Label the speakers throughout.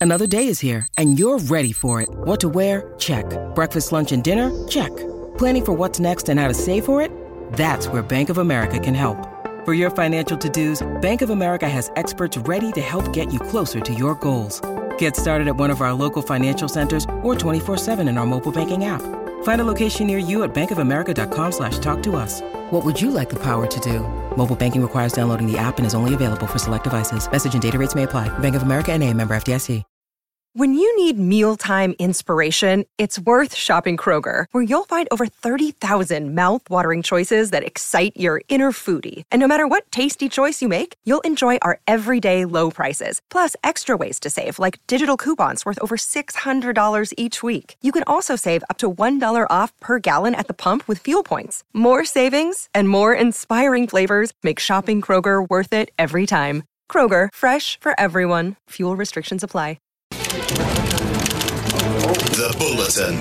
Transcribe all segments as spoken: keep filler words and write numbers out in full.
Speaker 1: Another day is here, and you're ready for it. What to wear? Check. Breakfast, lunch, and dinner? Check. Planning for what's next and how to save for it? That's where Bank of America can help. For your financial to-dos, Bank of America has experts ready to help get you closer to your goals. Get started at one of our local financial centers or twenty-four seven in our mobile banking app. Find a location near you at bankofamerica.com slash talk to us. What would you like the power to do? Mobile banking requires downloading the app and is only available for select devices. Message and data rates may apply. Bank of America N A, member F D I C.
Speaker 2: When you need mealtime inspiration, it's worth shopping Kroger, where you'll find over thirty thousand mouth-watering choices that excite your inner foodie. And no matter what tasty choice you make, you'll enjoy our everyday low prices, plus extra ways to save, like digital coupons worth over six hundred dollars each week. You can also save up to one dollar off per gallon at the pump with fuel points. More savings and more inspiring flavors make shopping Kroger worth it every time. Kroger, fresh for everyone. Fuel restrictions apply.
Speaker 3: The Bulletin.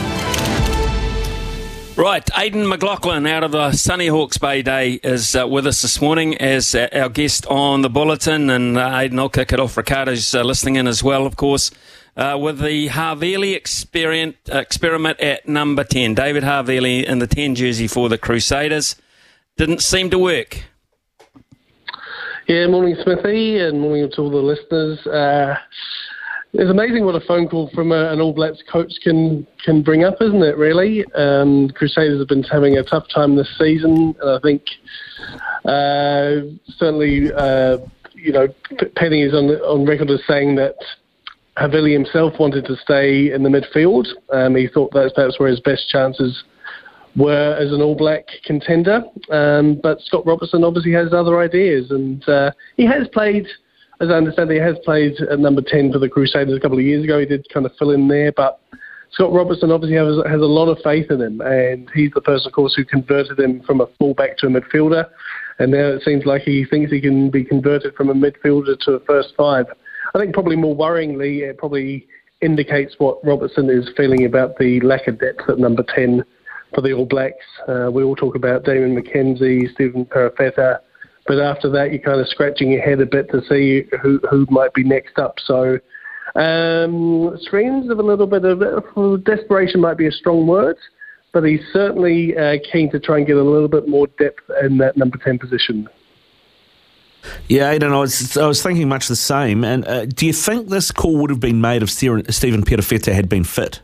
Speaker 4: Right, Aidan McLaughlin out of the sunny Hawke's Bay Day is uh, with us this morning as uh, our guest on The Bulletin. And uh, Aidan, I'll kick it off. Ricardo's uh, listening in as well, of course, uh, with the Havili experiment, uh, experiment at number ten. David Havili in the ten jersey for the Crusaders. Didn't seem to work.
Speaker 5: Yeah, morning Smithy, and morning to all the listeners. Uh, it's amazing what a phone call from a, an All Blacks coach can can bring up, isn't it, really? Um, Crusaders have been having a tough time this season, and I think uh, certainly, uh, you know, Penny is on, on record as saying that Havili himself wanted to stay in the midfield. Um, he thought that's perhaps where his best chances were as an All Black contender, um, but Scott Robertson obviously has other ideas, and uh, he has played, as I understand, he has played at number ten for the Crusaders a couple of years ago. He did kind of fill in there, but Scott Robertson obviously has, has a lot of faith in him, and he's the person, of course, who converted him from a fullback to a midfielder, and now it seems like he thinks he can be converted from a midfielder to a first five. I think probably more worryingly, it probably indicates what Robertson is feeling about the lack of depth at number ten for the All Blacks. Uh, we all talk about Damon McKenzie, Stephen Perifeta, but after that you're kind of scratching your head a bit to see who, who might be next up. So um, streams of a little bit of uh, desperation might be a strong word, but he's certainly uh, keen to try and get a little bit more depth in that number ten position.
Speaker 6: Yeah, Aidan, I was, I was thinking much the same. And uh, do you think this call would have been made if Stephen Perifeta had been fit?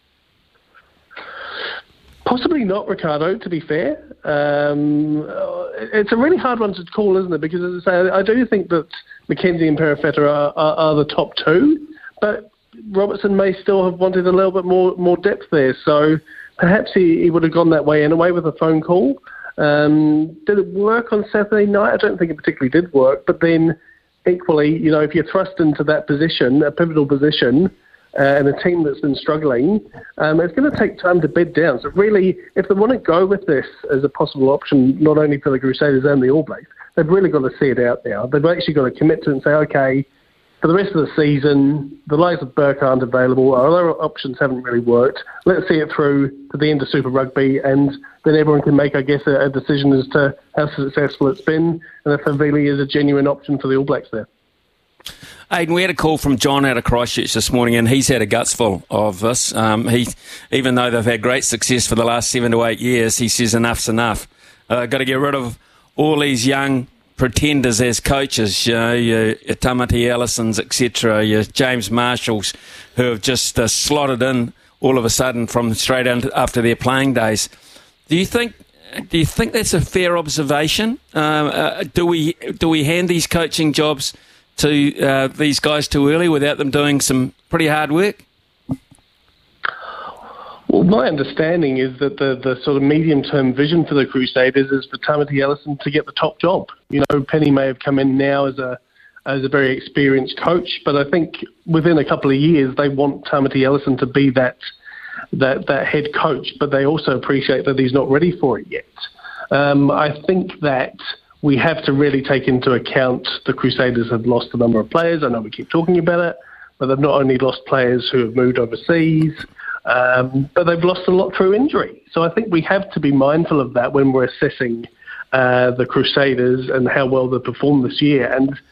Speaker 5: Possibly not, Ricardo, to be fair. Um, it's a really hard one to call, isn't it? Because, as I say, I do think that McKenzie and Perifeta are, are, are the top two, but Robertson may still have wanted a little bit more, more depth there. So perhaps he, he would have gone that way anyway with a phone call. Um, did it work on Saturday night? I don't think it particularly did work. But then, equally, you know, if you're thrust into that position, a pivotal position, Uh, and a team that's been struggling, um, it's going to take time to bed down. So really, if they want to go with this as a possible option, not only for the Crusaders and the All Blacks, they've really got to see it out now. They've actually got to commit to it and say, okay, for the rest of the season, the likes of Burke aren't available, our other options haven't really worked. Let's see it through to the end of Super Rugby, and then everyone can make, I guess, a, a decision as to how successful it's been, and if Havili is a genuine option for the All Blacks there.
Speaker 4: Aidan, we had a call from John out of Christchurch this morning, and he's had a gutsful of this. Um, he, even though they've had great success for the last seven to eight years, he says enough's enough. Uh, got to get rid of all these young pretenders as coaches, you know, your, your Tamati Ellisons, et cetera, your James Marshalls, who have just uh, slotted in all of a sudden from straight after their playing days. Do you think? Do you think that's a fair observation? Uh, uh, do we do we hand these coaching jobs to uh, these guys too early without them doing some pretty hard work?
Speaker 5: Well, my understanding is that the, the sort of medium-term vision for the Crusaders is for Tamati Ellison to get the top job. You know, Penny may have come in now as a as a very experienced coach, but I think within a couple of years they want Tamati Ellison to be that that that head coach, but they also appreciate that he's not ready for it yet. Um, I think that we have to really take into account the Crusaders have lost a number of players. I know we keep talking about it, but they've not only lost players who have moved overseas, um, but they've lost a lot through injury. So I think we have to be mindful of that when we're assessing uh, the Crusaders and how well they performed this year. And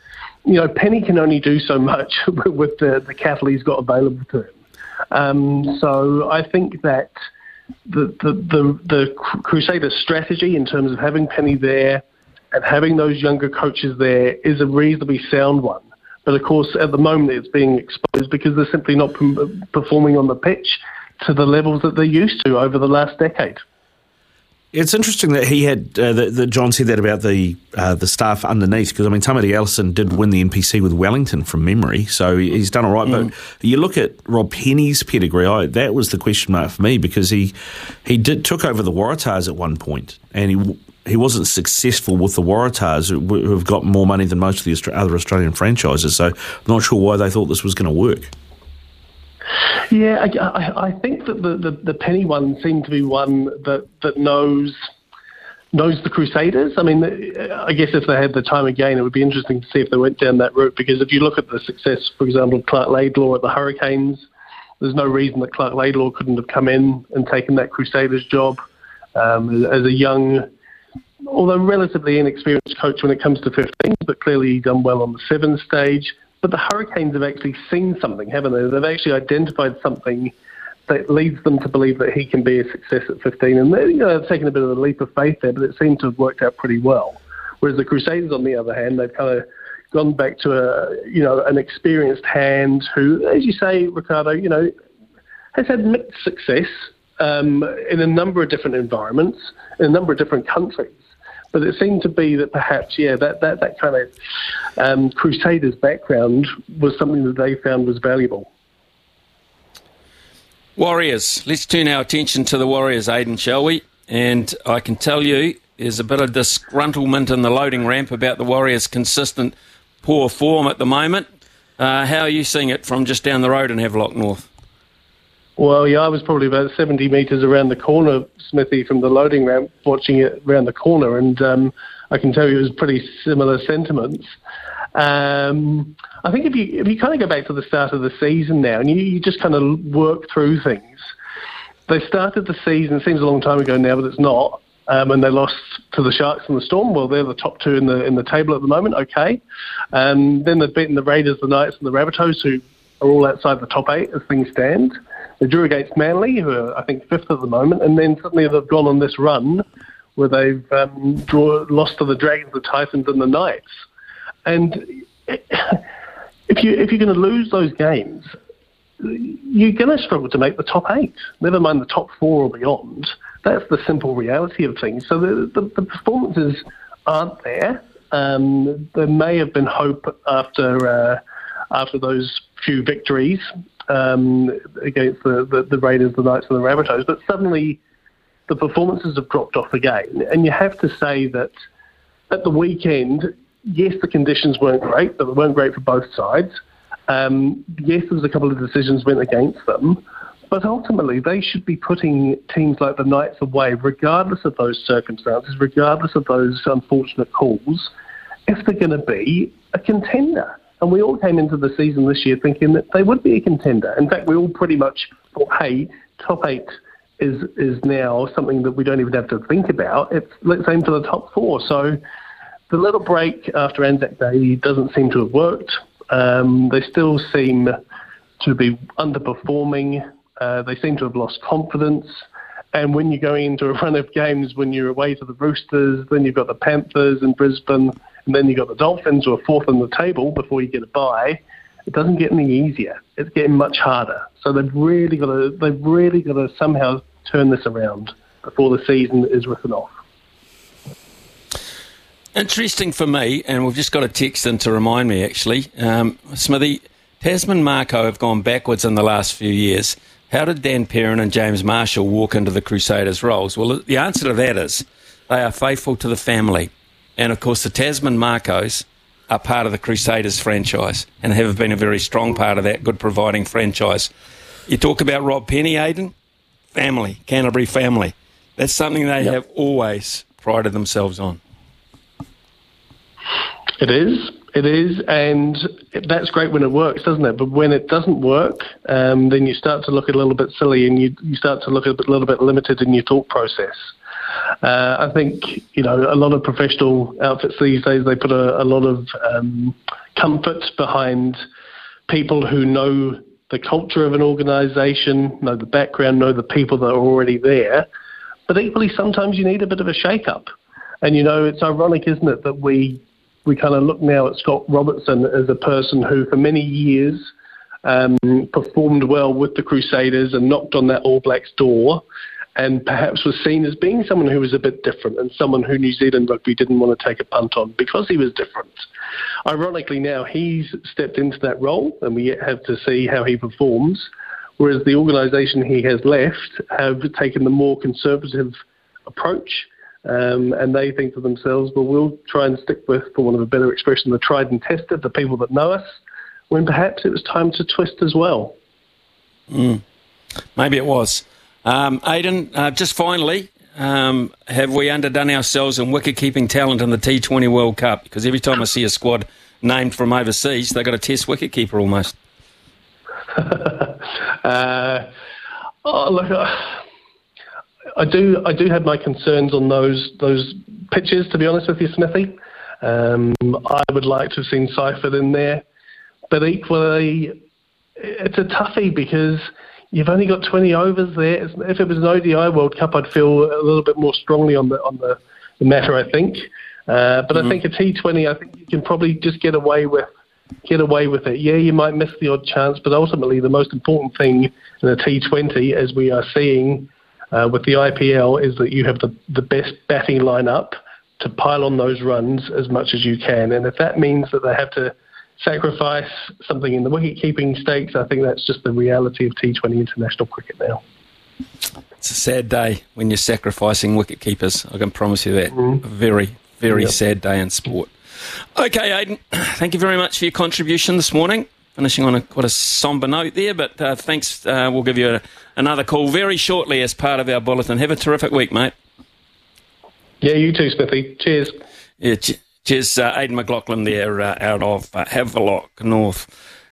Speaker 5: you know, Penny can only do so much with the, the cattle he's got available to him. Um, so I think that the, the, the, the Crusaders' strategy in terms of having Penny there and having those younger coaches there is a reasonably sound one. But of course, at the moment, it's being exposed because they're simply not p- performing on the pitch to the levels that they're used to over the last decade.
Speaker 6: It's interesting that he had uh, that, that John said that about the uh, the staff underneath, because I mean Tamati Ellison did win the N P C with Wellington from memory, so he's done all right. Mm. But you look at Rob Penny's pedigree, I, that was the question mark for me, because he he did took over the Waratahs at one point, and he he wasn't successful with the Waratahs, who, who have got more money than most of the Austra- other Australian franchises. So I'm not sure why they thought this was going to work.
Speaker 5: Yeah, I, I, I think that the, the, the Penny one seemed to be one that, that knows knows the Crusaders. I mean, I guess if they had the time again, it would be interesting to see if they went down that route, because if you look at the success, for example, of Clark Laidlaw at the Hurricanes, there's no reason that Clark Laidlaw couldn't have come in and taken that Crusaders job um, as a young, although relatively inexperienced coach when it comes to fifteens, but clearly he's done well on the seven stage. But the Hurricanes have actually seen something, haven't they? They've actually identified something that leads them to believe that he can be a success at fifteen. And they, you know, they've taken a bit of a leap of faith there, but it seemed to have worked out pretty well. Whereas the Crusaders, on the other hand, they've kind of gone back to a, you know, an experienced hand who, as you say, Ricardo, you know, has had mixed success um, in a number of different environments, in a number of different countries. But it seemed to be that perhaps, yeah, that, that, that kind of um, Crusaders background was something that they found was valuable.
Speaker 4: Warriors. Let's turn our attention to the Warriors, Aidan, shall we? And I can tell you there's a bit of disgruntlement in the loading ramp about the Warriors' consistent poor form at the moment. Uh, how are you seeing it from just down the road in Havelock North?
Speaker 5: Well, yeah, I was probably about seventy metres around the corner, Smithy, from the loading ramp, watching it around the corner, and um, I can tell you it was pretty similar sentiments. Um, I think if you if you kind of go back to the start of the season now, and you, you just kind of work through things, they started the season, it seems a long time ago now, but it's not, um, and they lost to the Sharks and the Storm. Well, they're the top two in the in the table at the moment, okay. Um, then they've beaten the Raiders, the Knights, and the Rabbitohs, who are all outside the top eight as things stand. They drew against Manly, who are, I think, fifth at the moment, and then suddenly they've gone on this run where they've um, draw, lost to the Dragons, the Titans, and the Knights. And if, you, if you're going to lose those games, you're going to struggle to make the top eight, never mind the top four or beyond. That's the simple reality of things. So the, the, the performances aren't there. Um, there may have been hope after uh, after those few victories Um, against the, the, the Raiders, the Knights and the Rabbitohs, but suddenly the performances have dropped off again. And you have to say that at the weekend, yes, the conditions weren't great, but they weren't great for both sides. Um, yes, there was a couple of decisions went against them, but ultimately they should be putting teams like the Knights away, regardless of those circumstances, regardless of those unfortunate calls, if they're going to be a contender. And we all came into the season this year thinking that they would be a contender. In fact, we all pretty much thought, hey, top eight is is now something that we don't even have to think about. It's, let's aim for the top four. So the little break after Anzac Day doesn't seem to have worked. Um, they still seem to be underperforming. Uh, they seem to have lost confidence. And when you're going into a run of games, when you're away to the Roosters, then you've got the Panthers in Brisbane, and then you've got the Dolphins, who are fourth on the table before you get a bye, it doesn't get any easier. It's getting much harder. So they've really got to they've really got to somehow turn this around before the season is written off.
Speaker 4: Interesting for me, and we've just got a text in to remind me, actually. Um, Smithy, Tasman Mako have gone backwards in the last few years. How did Dan Perrin and James Marshall walk into the Crusaders' roles? Well, the answer to that is they are faithful to the family. And, of course, the Tasman Marcos are part of the Crusaders franchise and have been a very strong part of that good providing franchise. You talk about Rob Penny, Aidan, family, Canterbury family. That's something they yep. have always prided themselves on.
Speaker 5: It is. It is, and that's great when it works, doesn't it? But when it doesn't work, um, then you start to look a little bit silly, and you, you start to look a bit, little bit limited in your thought process. Uh, I think, you know, a lot of professional outfits these days, they put a, a lot of um, comfort behind people who know the culture of an organisation, know the background, know the people that are already there. But equally, sometimes you need a bit of a shake-up. And, you know, it's ironic, isn't it, that we we kind of look now at Scott Robertson as a person who for many years um, performed well with the Crusaders and knocked on that All Blacks door, and perhaps was seen as being someone who was a bit different and someone who New Zealand rugby didn't want to take a punt on because he was different. Ironically, now he's stepped into that role, and we yet have to see how he performs, whereas the organisation he has left have taken the more conservative approach, um, and they think to themselves, well, we'll try and stick with, for want of a better expression, the tried and tested, the people that know us, when perhaps it was time to twist as well.
Speaker 4: Mm. Maybe it was. Um, Aidan, uh, just finally, um, have we underdone ourselves in wicket-keeping talent in the T twenty World Cup? Because every time I see a squad named from overseas, they've got a test wicket-keeper almost.
Speaker 5: uh, oh, look, I, I do I do have my concerns on those those pitches, to be honest with you, Smithy. Um, I would like to have seen Seifert in there. But equally, it's a toughie because you've only got twenty overs there. If it was an O D I World Cup, I'd feel a little bit more strongly on the on the, the matter, I think. Uh, but mm-hmm. I think a T twenty, I think you can probably just get away with get away with it. Yeah, you might miss the odd chance, but ultimately the most important thing in a T twenty, as we are seeing uh, with the I P L, is that you have the, the best batting lineup to pile on those runs as much as you can. And if that means that they have to sacrifice something in the wicket-keeping stakes, I think that's just the reality of T twenty international cricket now.
Speaker 4: It's a sad day when you're sacrificing wicket-keepers, I can promise you that.
Speaker 5: Mm.
Speaker 4: A very, very
Speaker 5: yep.
Speaker 4: sad day in sport. Okay, Aidan, thank you very much for your contribution this morning. Finishing on a, quite a sombre note there, but uh, thanks. Uh, we'll give you a, another call very shortly as part of our bulletin. Have a terrific week, mate.
Speaker 5: Yeah, you too, Smithy. Cheers.
Speaker 4: Yeah, ch- cheers, uh, Aidan McLaughlin there uh, out of uh, Havelock North